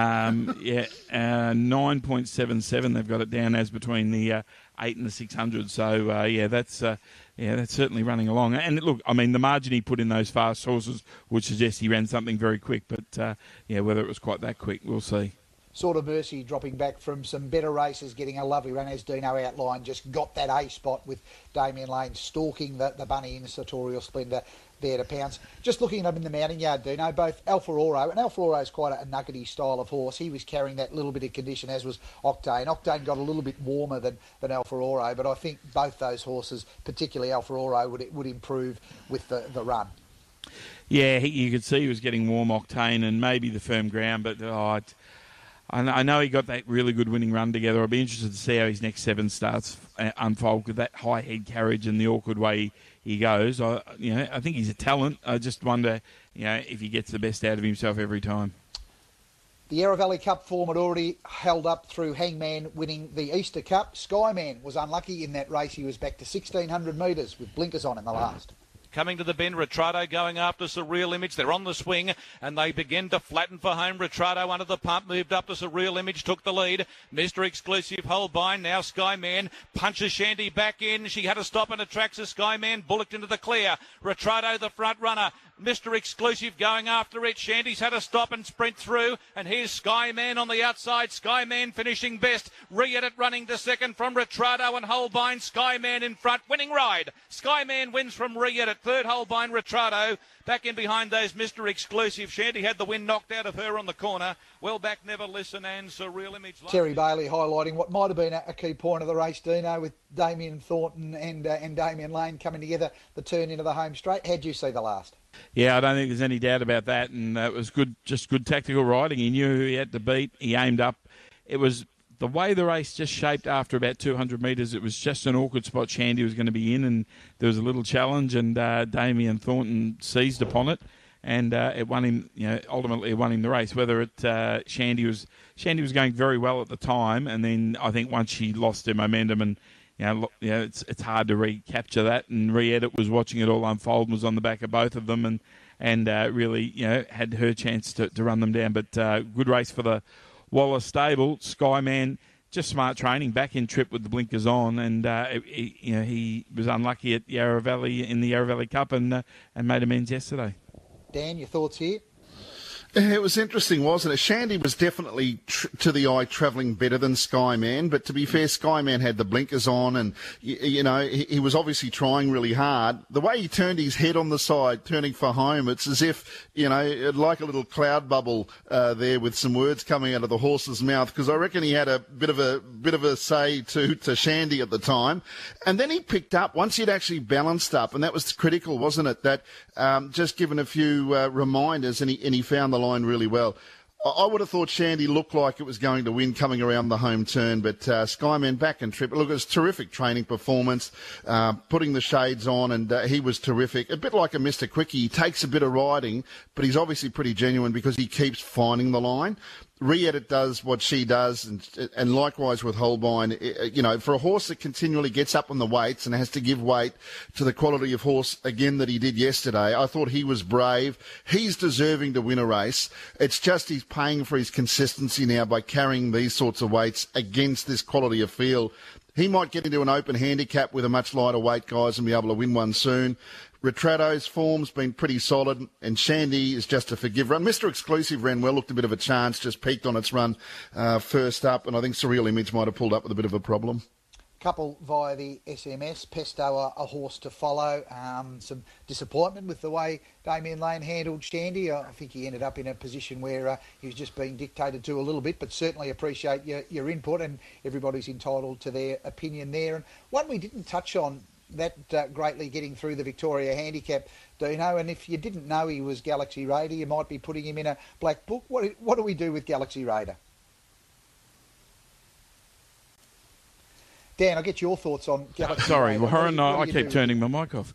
9.77 they've got it down as between the 8 and the 600. So that's certainly running along. And look, I mean, the margin he put in those fast horses would suggest he ran something very quick. But whether it was quite that quick, we'll see. Sort of Mercy dropping back from some better races, getting a lovely run, as Dino outlined, just got that A spot with Damien Lane stalking the bunny in Sartorial Splendour there to pounce. Just looking up in the mounting yard, Dino, both Alpha Oro, and Alpha Oro is quite a nuggety style of horse. He was carrying that little bit of condition, as was Octane. Octane got a little bit warmer than Alpha Oro, but I think both those horses, particularly Alpha Oro, would improve with the run. Yeah, you could see he was getting warm, Octane, and maybe the firm ground, but I know he got that really good winning run together. I'll be interested to see how his next 7 starts unfold with that high head carriage and the awkward way he goes. I think he's a talent. I just wonder, if he gets the best out of himself every time. The Yarra Valley Cup form had already held up through Hangman winning the Easter Cup. Skyman was unlucky in that race. He was back to 1,600 metres with blinkers on in the last. Coming to the bend, Retrato going after Surreal Image. They're on the swing and they begin to flatten for home. Retrato under the pump, moved up to Surreal Image, took the lead. Mr. Exclusive Holbein, now Skyman punches Shandy back in. She had to stop and attracts a Skyman, bullocked into the clear. Retrato the front runner. Mr. Exclusive going after it. Shandy's had to stop and sprint through. And here's Skyman on the outside. Skyman finishing best. Re-edit running to second from Retrato and Holbein. Skyman in front. Winning ride. Skyman wins from Re-edit. Third Holbein, Retrato. Back in behind those, Mr. Exclusive. Shandy had the wind knocked out of her on the corner. Well back, Never Listen, and Surreal Image. Terry Bailey highlighting what might have been a key point of the race, Dino, with Damien Thornton and Damien Lane coming together, the turn into the home straight. How'd you see the last? Yeah, I don't think there's any doubt about that, and it was good tactical riding. He knew who he had to beat. He aimed up. It was the way the race just shaped after about 200 metres. It was just an awkward spot Shandy was going to be in, and there was a little challenge, and Damien Thornton seized upon it, and it won him. Ultimately it won him the race. Whether it Shandy was going very well at the time, and then I think once she lost her momentum and. It's hard to recapture that, and Re-edit was watching it all unfold and was on the back of both of them and really had her chance to run them down. But good race for the Wallace stable. Skyman, just smart training, back in trip with the blinkers on, and he was unlucky at Yarra Valley in the Yarra Valley Cup and made amends yesterday. Dan, your thoughts here? It was interesting, wasn't it? Shandy was definitely, to the eye, travelling better than Skyman, but to be fair, Skyman had the blinkers on and, he was obviously trying really hard. The way he turned his head on the side, turning for home, it's as if, like a little cloud bubble there with some words coming out of the horse's mouth, because I reckon he had a bit of a say to Shandy at the time. And then he picked up, once he'd actually balanced up, and that was critical, wasn't it? That just given a few reminders and he found the line really well. I would have thought Shandy looked like it was going to win coming around the home turn, but Skyman back and trip. Look, it was terrific training performance, putting the shades on, and he was terrific. A bit like a Mr. Quickie. He takes a bit of riding, but he's obviously pretty genuine because he keeps finding the line. Re-Edit does what she does, and likewise with Holbein. You know, for a horse that continually gets up on the weights and has to give weight to the quality of horse again that he did yesterday, I thought he was brave. He's deserving to win a race. It's just he's paying for his consistency now by carrying these sorts of weights against this quality of field. He might get into an open handicap with a much lighter weight, guys, and be able to win one soon. Retrado's form's been pretty solid, and Shandy is just a forgive run. Mr. Exclusive ran well, looked a bit of a chance, just peaked on its run first up, and I think Surreal Image might have pulled up with a bit of a problem. Couple via the SMS. Pesto, a horse to follow. Some disappointment with the way Damien Lane handled Shandy. I think he ended up in a position where he was just being dictated to a little bit, but certainly appreciate your input, and everybody's entitled to their opinion there. And one we didn't touch on that greatly getting through the Victoria Handicap, Dino, and if you didn't know he was Galaxy Raider, you might be putting him in a black book. What do we do with Galaxy Raider? Dan, I'll get your thoughts on Galaxy Sorry, Raider. Warren, What I do you keep do turning my mic off.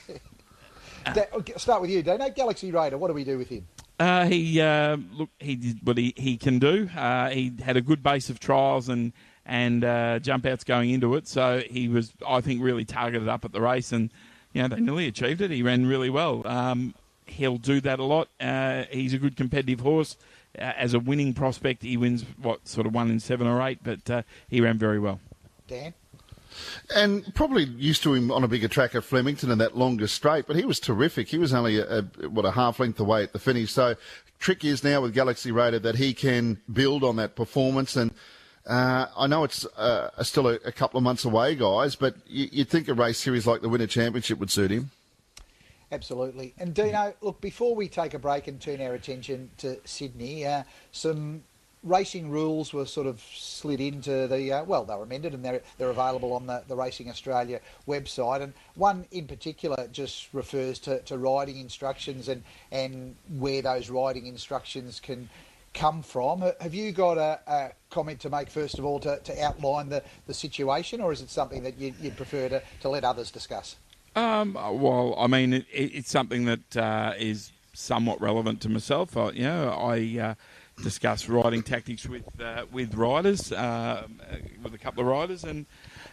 I'll start with you, Dino. Galaxy Raider, what do we do with him? He did what he can do. He had a good base of trials and jump outs going into it, so he was, I think, really targeted up at the race, and they nearly achieved it. He ran really well. He'll do that a lot. He's a good competitive horse. As a winning prospect, he wins sort of 1 in 7 or 8, but he ran very well. Dan? And probably used to him on a bigger track at Flemington and that longer straight, but he was terrific. He was only a half length away at the finish. So trick is now with Galaxy Raider that he can build on that performance. And I know it's still a couple of months away, guys, but you'd think a race series like the Winter Championship would suit him. Absolutely. And Dino, look, before we take a break and turn our attention to Sydney, some racing rules were sort of slid into the, they were amended and they're available on the Racing Australia website. And one in particular just refers to riding instructions and where those riding instructions can come from. Have you got a comment to make, first of all, to outline the situation, or is it something that you'd prefer to let others discuss? Well, I mean, it's something that is somewhat relevant to myself. I discuss riding tactics with riders, with a couple of riders, and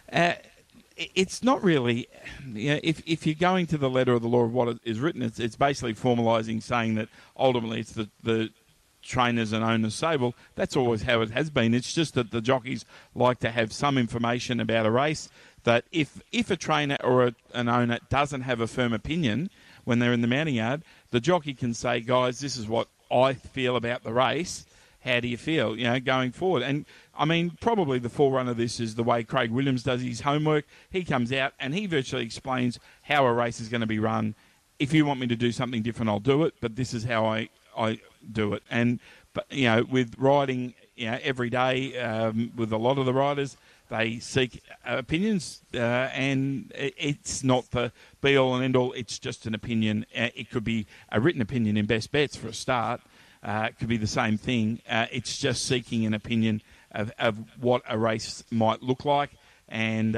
it's not really, if you're going to the letter of the law of what is written, it's basically formalising, saying that ultimately it's the trainers and owners say, well, that's always how it has been. It's just that the jockeys like to have some information about a race, that if a trainer or an owner doesn't have a firm opinion when they're in the mounting yard, the jockey can say, guys, this is what I feel about the race. How do you feel, going forward? And, I mean, probably the forerunner of this is the way Craig Williams does his homework. He comes out and he virtually explains how a race is going to be run. If you want me to do something different, I'll do it, but this is how I do it. And, with riding, every day, with a lot of the riders, they seek opinions, and it's not the be-all and end-all. It's just an opinion. It could be a written opinion in Best Bets for a start. It could be the same thing. It's just seeking an opinion of what a race might look like. And,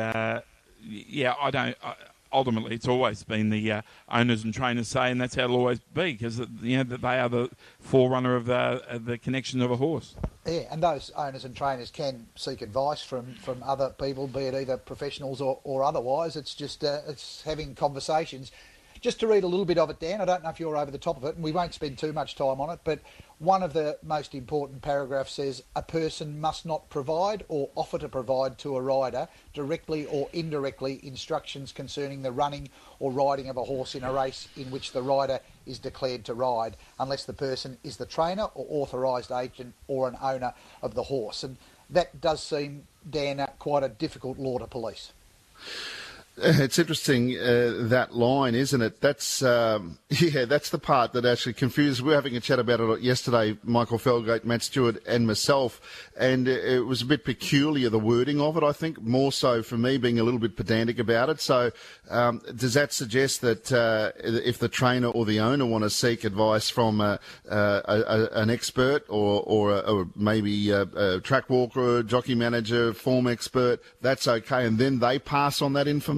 ultimately, it's always been the owners and trainers say, and that's how it'll always be, because that they are the forerunner of the connection of a horse. Yeah, and those owners and trainers can seek advice from other people, be it either professionals or otherwise. It's just it's having conversations. Just to read a little bit of it, Dan, I don't know if you're over the top of it, and we won't spend too much time on it, but one of the most important paragraphs says, a person must not provide or offer to provide to a rider, directly or indirectly, instructions concerning the running or riding of a horse in a race in which the rider is declared to ride, unless the person is the trainer or authorised agent or an owner of the horse. And that does seem, Dan, quite a difficult law to police. It's interesting, that line, isn't it? That's that's the part that actually confuses. We were having a chat about it yesterday, Michael Felgate, Matt Stewart and myself, and it was a bit peculiar, the wording of it, I think, more so for me being a little bit pedantic about it. So does that suggest that if the trainer or the owner want to seek advice from an expert or maybe a track walker, a jockey manager, form expert, that's okay, and then they pass on that information?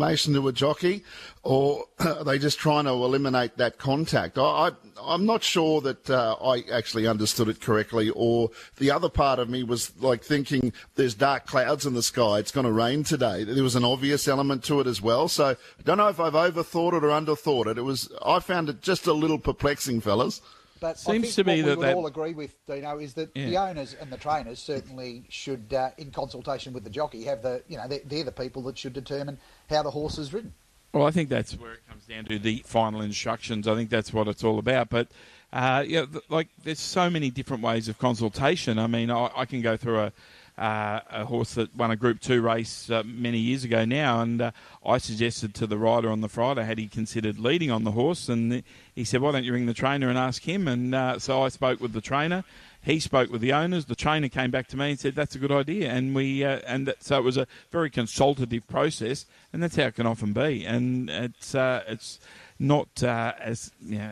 information to a jockey, or are they just trying to eliminate that contact? I'm not sure that I actually understood it correctly, or the other part of me was like thinking there's dark clouds in the sky, it's going to rain today. There was an obvious element to it as well. So I don't know if I've overthought it or underthought it. I found it just a little perplexing, fellas. But Seems I think to be what we that would all agree with, Dino, is that the owners and the trainers certainly should, in consultation with the jockey, have they're the people that should determine how the horse is ridden. Well, I think that's where it comes down to the final instructions. I think that's what it's all about. But, there's so many different ways of consultation. I mean, I can go through a horse that won a Group 2 race many years ago now, and I suggested to the rider on the Friday, had he considered leading on the horse, and he said, why don't you ring the trainer and ask him? And so I spoke with the trainer. He spoke with the owners. The trainer came back to me and said, that's a good idea. And so it was a very consultative process, and that's how it can often be. And it's not as,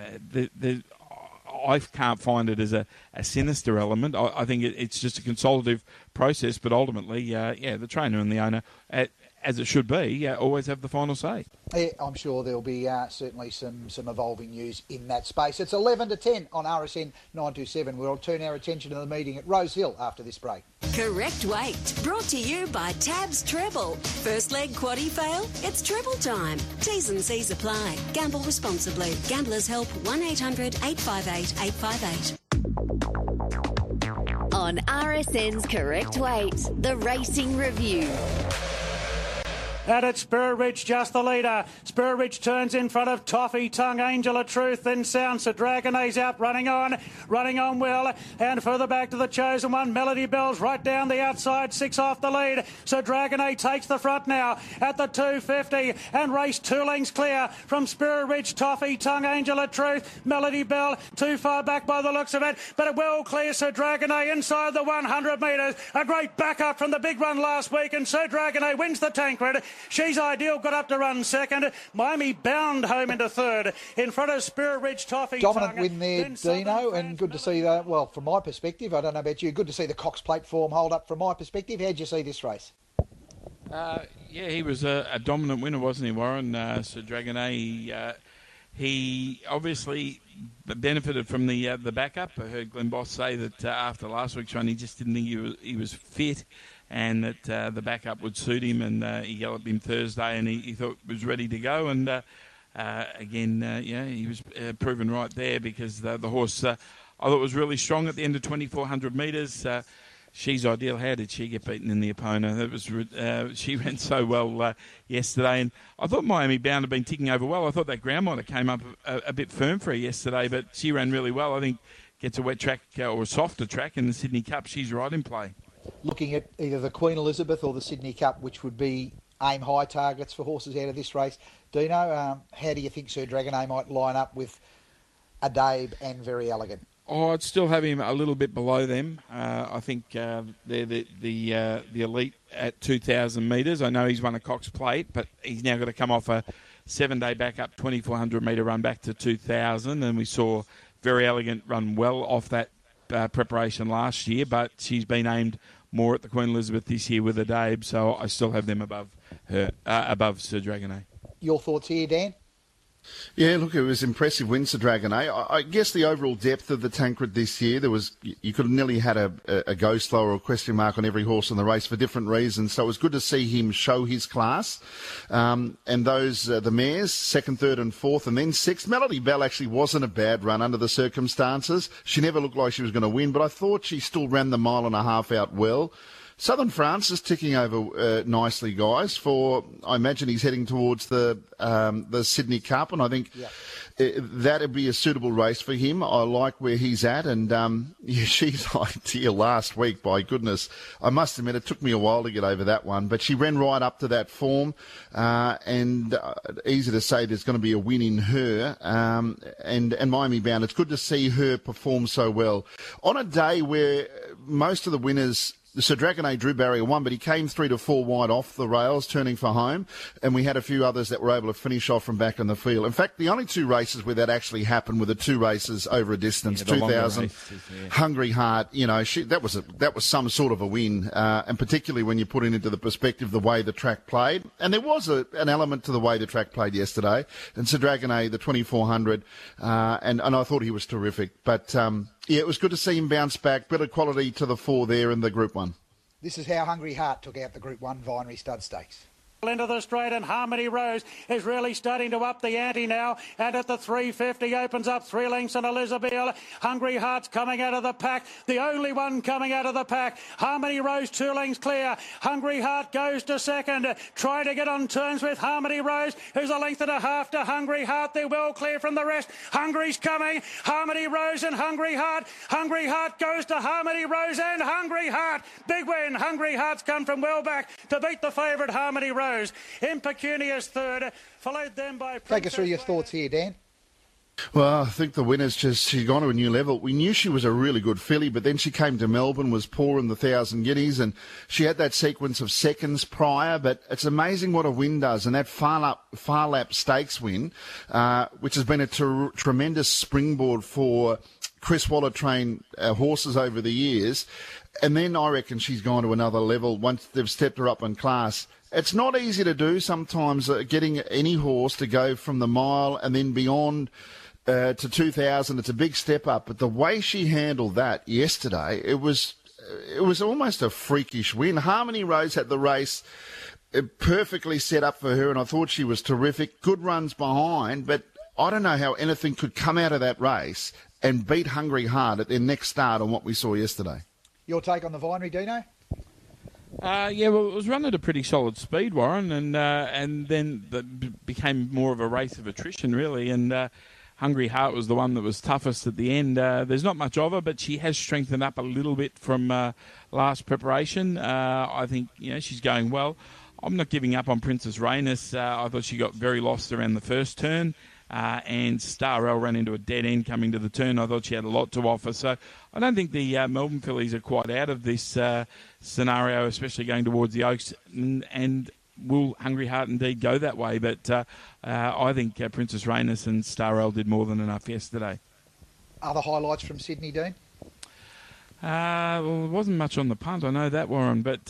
I can't find it as a sinister element. I think it's just a consultative process, but ultimately, the trainer and the owner, as it should be, always have the final say. Yeah, I'm sure there'll be certainly some evolving news in that space. It's 11 to 10 on RSN 927. We'll turn our attention to the meeting at Rose Hill after this break. Correct Weight, brought to you by Tabs Treble. First leg quaddie fail? It's treble time. T's and C's apply. Gamble responsibly. Gamblers Help 1800 858 858. On RSN's Correct Weight, the Racing Review. And it's Spur Ridge just the leader. Spur Ridge turns in front of Toffee Tongue, Angel of Truth, then Sounds to Dragonaise out, running on well, and further back to the chosen one, Melody Bells right down the outside, 6 off the lead. So Dragonaise takes the front now at the 250 and race 2 lengths clear from Spur Ridge, Toffee Tongue, Angel of Truth, Melody Bell too far back by the looks of it, but it well clear Sir Dragonaise inside the 100 metres. A great backup from the big run last week, and Sir Dragonaise wins the Tancred. She's Ideal got up to run second. Miami Bound home into third in front of Spirit Ridge, Toffee Dominant Tongue. win there, Dino, and good to see that. Well, from my perspective, I don't know about you, good to see the Cox Plate form hold up from my perspective. How'd you see this race? He was a dominant winner, wasn't he, Warren? Sir Dragonaise, he obviously benefited from the backup. I heard Glenn Boss say that after last week's run, he just didn't think he was fit, and that the backup would suit him, and he galloped him Thursday, and he thought was ready to go. And he was proven right there, because the horse I thought was really strong at the end of 2,400 metres. She's Ideal. How did she get beaten in the Epona? That was she ran so well yesterday, and I thought Miami Bound had been ticking over well. I thought that ground might have came up a bit firm for her yesterday, but she ran really well. I think gets a wet track or a softer track in the Sydney Cup. She's right in play. Looking at either the Queen Elizabeth or the Sydney Cup, which would be aim high targets for horses out of this race, Dino, how do you think Sir Dragonaise might line up with Adabe and Very Elegant? Oh, I'd still have him a little bit below them. I think they're the elite at 2,000 metres. I know he's won a Cox Plate, but he's now got to come off a 7-day backup 2,400 metre run back to 2,000, and we saw Very Elegant run well off that preparation last year, but she's been aimed more at the Queen Elizabeth this year with Adabe, so I still have them above her, above Sir Dragonaise. Your thoughts here, Dan? Yeah, look, it was impressive win for Dragonaise. I guess the overall depth of the Tancred this year, you could have nearly had a go slow or a question mark on every horse in the race for different reasons. So it was good to see him show his class. And those, the mares, 2nd, 3rd and 4th, and then 6th. Melody Bell actually wasn't a bad run under the circumstances. She never looked like she was going to win, but I thought she still ran the 1.5 miles out well. Southern France is ticking over nicely, guys. I imagine he's heading towards the Sydney Cup, and I think that'd be a suitable race for him. I like where he's at, and she's Ideal last week. By goodness, I must admit it took me a while to get over that one, but she ran right up to that form, and easy to say there's going to be a win in her. And Miami Bound, it's good to see her perform so well on a day where most of the winners Sir Dragonet drew barrier 1, but he came 3 to 4 wide off the rails, turning for home, and we had a few others that were able to finish off from back in the field. In fact, the only 2 races where that actually happened were the 2 races over a distance. 2000, Hungry Heart, that was some sort of a win, and particularly when you put it into the perspective the way the track played. And there was an element to the way the track played yesterday. And Sir Dragonet, the 2400, and I thought he was terrific. But it was good to see him bounce back. Bit of quality to the 4 there in the Group 1. This is how Hungry Heart took out the Group 1 Vinery Stud Stakes. Into the straight, and Harmony Rose is really starting to up the ante now, and at the 350 opens up 3 lengths and Elizabeth. Hungry Heart's coming out of the pack, the only one coming out of the pack. Harmony Rose 2 lengths clear. Hungry Heart goes to second, trying to get on terms with Harmony Rose, who's a length and a half to Hungry Heart. They're well clear from the rest. Hungry's coming, Harmony Rose and Hungry Heart. Hungry Heart goes to Harmony Rose and Hungry Heart. Big win. Hungry Heart's come from well back to beat the favourite Harmony Rose. Impecunious third, followed then by... Take us through your thoughts here, Dan. Well, I think the winner's she's gone to a new level. We knew she was a really good filly, but then she came to Melbourne, was poor in the 1,000 guineas, and she had that sequence of seconds prior, but it's amazing what a win does, and that far lap stakes win, which has been a tremendous springboard for Chris Waller-trained horses over the years, and then I reckon she's gone to another level once they've stepped her up in class. It's not easy to do sometimes, getting any horse to go from the mile and then beyond to 2,000. It's a big step up. But the way she handled that yesterday, it was almost a freakish win. Harmony Rose had the race perfectly set up for her, and I thought she was terrific. Good runs behind, but I don't know how anything could come out of that race and beat Hungry Heart at their next start on what we saw yesterday. Your take on the Vinery, Dino? Yeah, well, it was run at a pretty solid speed, Warren, and then it became more of a race of attrition, really, and Hungry Heart was the one that was toughest at the end. There's not much of her, but she has strengthened up a little bit from last preparation. I think, she's going well. I'm not giving up on Princess Rainus. I thought she got very lost around the first turn. And Star L ran into a dead end coming to the turn. I thought she had a lot to offer. So I don't think the Melbourne fillies are quite out of this scenario, especially going towards the Oaks. And will Hungry Heart indeed go that way? But I think Princess Rainus and Star L did more than enough yesterday. Other highlights from Sydney, Dean? Well, there wasn't much on the punt, I know that, Warren. But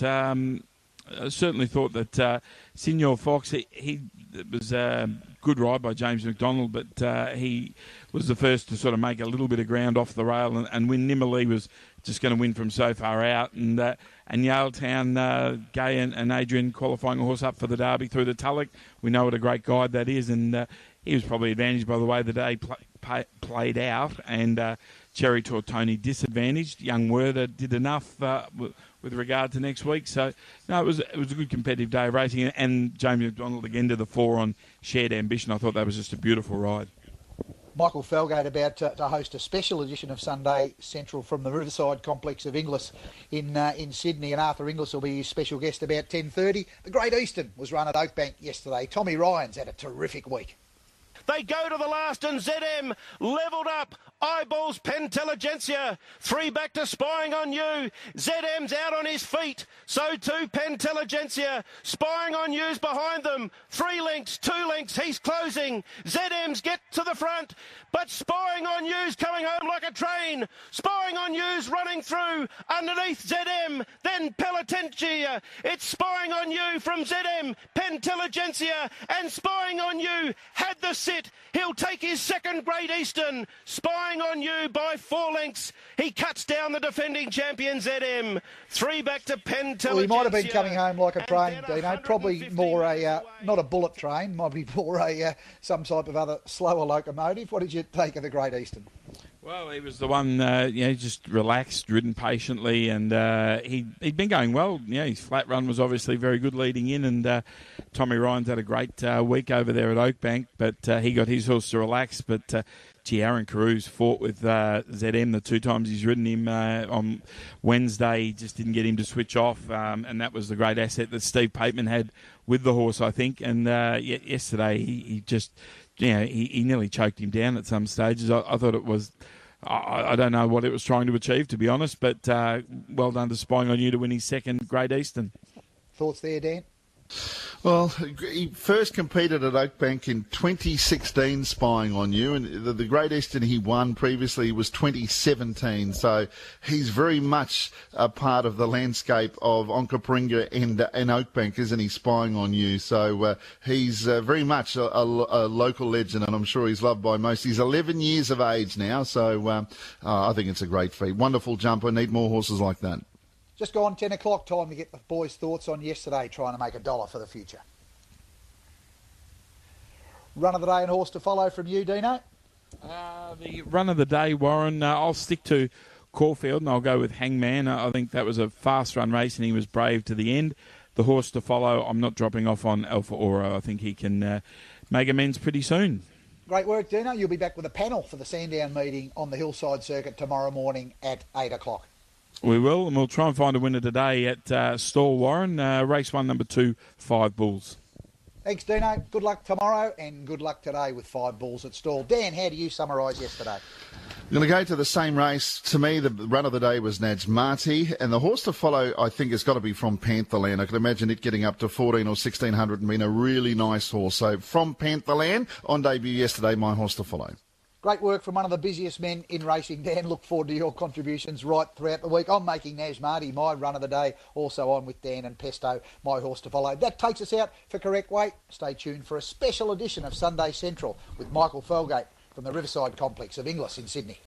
I certainly thought that Senior Fox, it was a good ride by James McDonald, but he was the first to sort of make a little bit of ground off the rail and win. Nimmerley was just going to win from so far out, and Yaletown, Gay and Adrian qualifying a horse up for the Derby through the Tulloch. We know what a great guide that is, and he was probably advantaged by the way the day played out, and Cherry Tortoni disadvantaged. Young Werther did enough with regard to next week. So, no, it was a good competitive day of racing. And James McDonald again to the 4 on Shared Ambition. I thought that was just a beautiful ride. Michael Felgate about to host a special edition of Sunday Central from the Riverside Complex of Inglis in Sydney, and Arthur Inglis will be his special guest about 10:30. The Great Eastern was run at Oakbank yesterday. Tommy Ryan's had a terrific week. They go to the last, and ZM levelled up. Eyeballs Pentelligencia. 3 back to Spying on You. ZM's out on his feet. So too Pentelligencia. Spying on You's behind them. 3 lengths, 2 lengths. He's closing. ZM's get to the front. But Spying on You's coming home like a train. Spying on You's running through underneath ZM. Then Pentelligencia. It's Spying on You from ZM. Pentelligencia. And Spying on You had the sit. He'll take his second Great Eastern. Spying on You by 4 lengths. He cuts down the defending champion ZM. 3 back to Pentelligencia. Well, he might have been coming home like a train, Dino. Probably more not a bullet train, might be more some type of other slower locomotive. What did you take of the Great Eastern? Well, he was the one, just relaxed, ridden patiently, and he'd been going well. His flat run was obviously very good leading in, and Tommy Ryan's had a great week over there at Oakbank, but he got his horse to relax. But Aaron Carews fought with ZM the 2 times he's ridden him on Wednesday. He just didn't get him to switch off, and that was the great asset that Steve Pateman had with the horse, I think. And yesterday he just... he nearly choked him down at some stages. I thought it was I don't know what it was trying to achieve, to be honest, but well done to Spying on You to win his second Great Eastern. Thoughts there, Dan? Well, he first competed at Oakbank in 2016, Spying on You, and the Great Eastern he won previously was 2017, so he's very much a part of the landscape of Onkaparinga and Oakbank, isn't he, Spying on You? So he's very much a local legend, and I'm sure he's loved by most. He's 11 years of age now, so I think it's a great feat. Wonderful jumper, need more horses like that. Just gone 10 o'clock, time to get the boys' thoughts on yesterday, trying to make $1 for the future. Run of the day and horse to follow from you, Dino? The run of the day, Warren, I'll stick to Caulfield and I'll go with Hangman. I think that was a fast run race and he was brave to the end. The horse to follow, I'm not dropping off on Alpha Oro. I think he can make amends pretty soon. Great work, Dino. You'll be back with a panel for the Sandown meeting on the Hillside Circuit tomorrow morning at 8 o'clock. We will, and we'll try and find a winner today at Stall, Warren. Race 1, number 2, 5 Bulls. Thanks, Dino. Good luck tomorrow and good luck today with 5 Bulls at Stall. Dan, how do you summarise yesterday? I'm going to go to the same race. To me, the run of the day was Naj Marti, and the horse to follow, I think, has got to be From Pantherland. I can imagine it getting up to 14 or 1600 and being a really nice horse. So, From Pantherland, on debut yesterday, my horse to follow. Great work from one of the busiest men in racing, Dan. Look forward to your contributions right throughout the week. I'm making Naj Marti my run of the day. Also on with Dan and Pesto, my horse to follow. That takes us out for Correct Weight. Stay tuned for a special edition of Sunday Central with Michael Felgate from the Riverside Complex of Inglis in Sydney.